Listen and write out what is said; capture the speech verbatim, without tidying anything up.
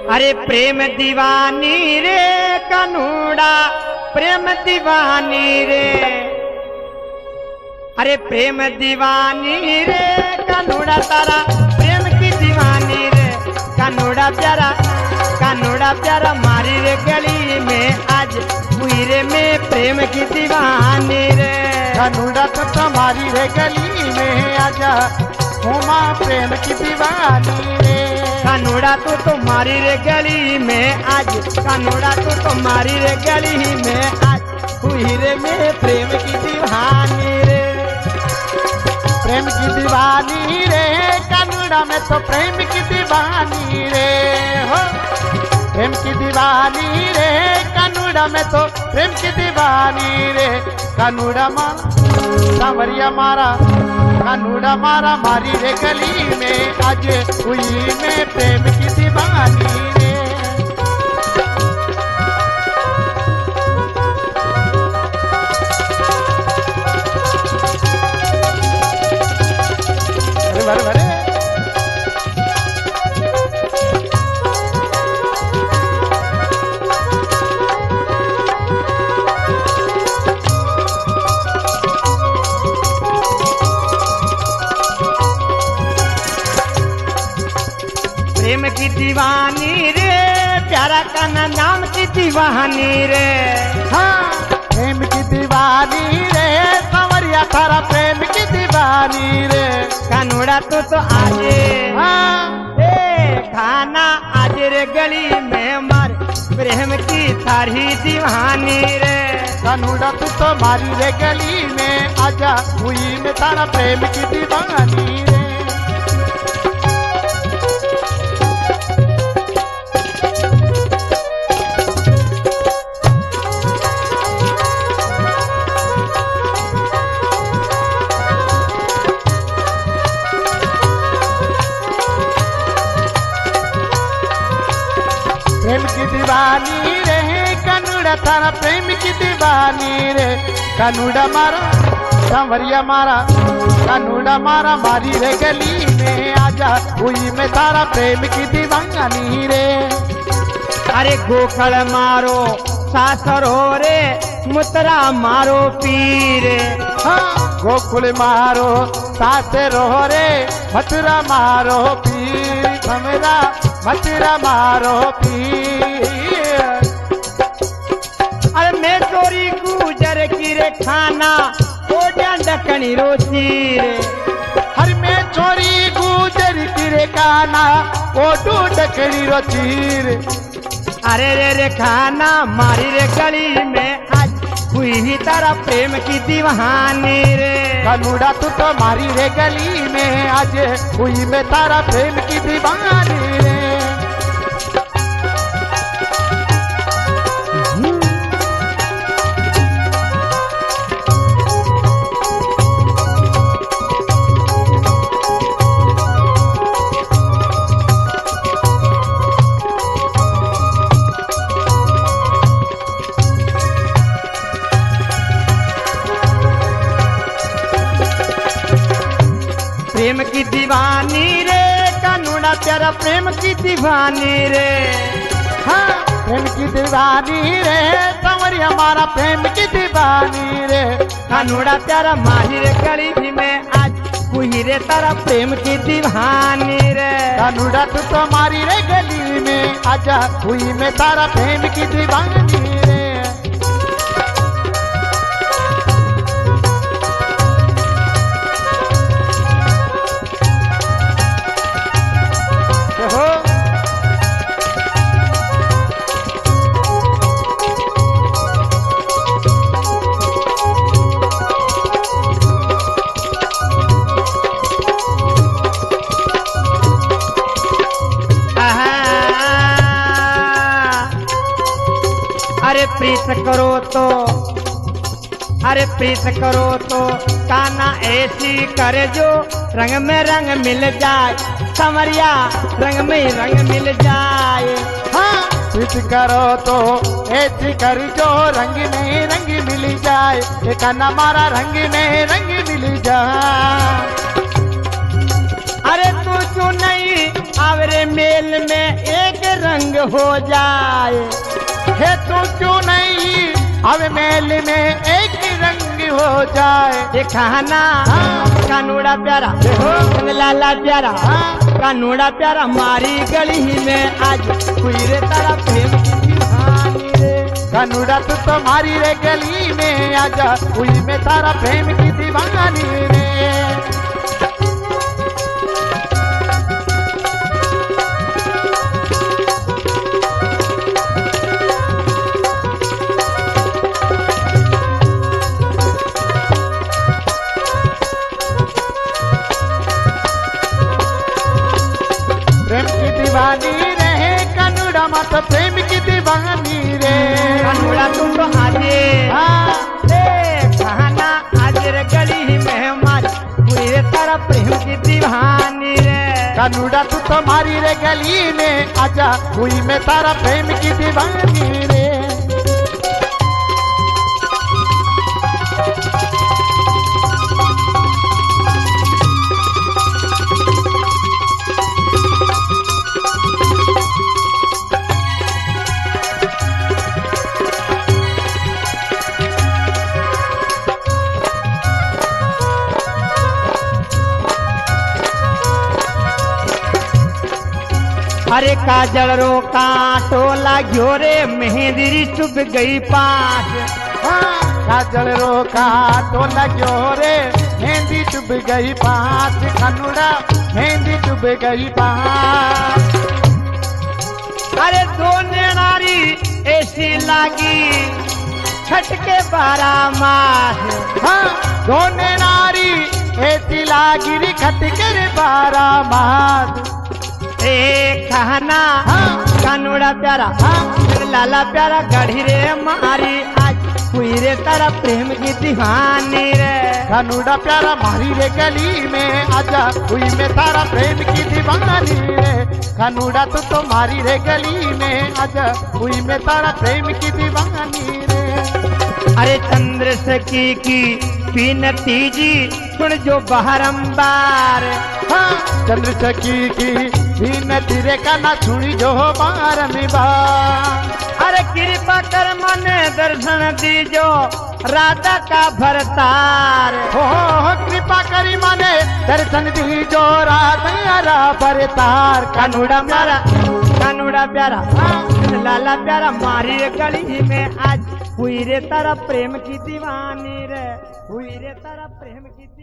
अरे प्रेम दीवानी रे कनूड़ा प्रेम दीवानी रे, अरे प्रेम दीवानी रे कनूड़ा तारा प्रेम की दीवानी रे, कनूड़ा प्यारा कनूड़ा प्यारा मारी रे गली में आज हुईरे में प्रेम की दीवानी रे, कनूड़ा तो तुम्हारी रे गली में आजा हुमा प्रेम की दीवानी रे, कनूड़ा तो तुम्हारी रे गली में आज, कनूड़ा तो तुम्हारी रे गली में आज हुई रे में प्रेम की दीवानी रे, प्रेम की दीवानी रे कनूड़ा में तो प्रेम की दीवानी रे हो, प्रेम की दीवानी रे कनूड़ा में तो प्रेम की दीवानी रे, कनूड़ा माँ सांवरिया मारा कनूड़ा मारा मारी रे गली में आज हुई में प्रेम की दीवानी रे, अरे भरे भरे प्रेम की दीवानी रे प्यारा का नाम की दीवानी रे, हाँ प्रेम की दीवानी रे सांवरिया थारा प्रेम की दीवानी रे, कनूड़ा तो तो आजे हाँ ए खाना आज रे गली में मार प्रेम की थारी दीवानी रे, कनूड़ा तू तो मारी रे गली में आजा हुई में तारा प्रेम की दीवानी रे, प्रेम की दीवानी रे कनूड़ा थारा प्रेम की दीवानी रे, कनूड़ा मारा सांवरिया मारा कनूड़ा मारा मारी रे गली में आजा हुई में तारा प्रेम की दीवानी रे, अरे गोखड़ मारो सासर हो रे मुतरा मारो पीर, हाँ गोकुल मारो सासे रो रे मथुरा मारो पीर, हमरा मथुरा मारो पीर, अरे मैं चोरी गुजर की रे खाना ओ डकनी रोची रे, हर में चोरी गुजर की रे काना ओ डकनी रो चीर, अरे रे रे खाना मारी रे गली में आज हुई ही तारा प्रेम की दीवानी रे, कनूड़ा तू तो मारी रे गली में आज हुई में तारा प्रेम की दीवानी रे, प्रेम की दीवानी रे कनूड़ा प्यारा प्रेम की दीवानी रे, हाँ प्रेम की दीवानी रे सांवरिया हमारा प्रेम की दीवानी रे, कनूड़ा प्यारा माही रे गली में आज हुई रे तारा प्रेम की दीवानी रे, कनूड़ा तू तो मारी रे गली में आजा हुई में तारा प्रेम की दीवानी रे, हो अरे प्रीत करो तो अरे प्रीत करो तो काना ऐसी करे जो रंग में रंग मिल जाए, समरिया रंग में रंग मिल जाए, हाँ प्रीत करो तो ऐसी कर जो रंग में रंग मिल जाए, एक हमारा रंग में रंग मिल जाए, अरे तू क्यों नहीं आवरे मेल में एक रंग हो जाए। हे तू क्यों नहीं अब मेल में एक रंग हो जाए। दिखाना हाँ। कानूड़ा प्यारा देखो। लाला प्यारा हाँ। कानूड़ा प्यारा मारी गली में आज हुई रे तारा प्रेम की दीवानी रे। कानूड़ा तू तुम्हारी रे गली में आजा हुई में तारा प्रेम की दीवानी रे। प्रेम की दीवानी रे कानूड़ा मत प्रेम की दीवानी रे। कानूड़ा तू तो आजे हाँ। ए कहना आज रे गली में हमारी हुई रे तारा प्रेम की दीवानी रे। कानूड़ा तू तुम्हारी रे गली में आजा हुई में तारा प्रेम की दीवानी रे। अरे काजल रो कांटो लाग्यो रे मेहंदी चुभ गई पास। हाँ। काजल रो काटो लग्यो रे मेहंदी चुभ गई पास। कानूड़ा मेहंदी चुभ गई पास। अरे दो नारी ऐसी लागी छटके बारह मास। हाँ। दोने नारी ऐसी लागिरी खटकर बारह मास। ए कहना हाँ। कानूड़ा प्यारा हाँ। लाला प्यारा गढ़ी रे मारी आज हुई रे तारा प्रेम की दीवानी रे। कानूड़ा प्यारा मारी रे गली में आजा हुई में तारा प्रेम की दीवानी रे। कानूड़ा तू तो मारी रे गली में आजा हुई में तारा प्रेम की दीवानी रे। अरे चंद्र सखी की पीनती जी सुन जो बारंबार। हाँ। चंद्र सखी की भीन तिरे का ना छुड़ी जो बारंबार। अरे कृपा कर मने दर्शन दीजो राधा का भरतार। हो हो कृपा करी मने दर्शन दी जो राधा भरतार। कानूड़ा प्यारा कानूड़ा प्यारा हाँ। लाला प्यारा मारी रे गली में आज हुई रे तारा प्रेम की दीवानी रे। हुई रे तारा प्रेम की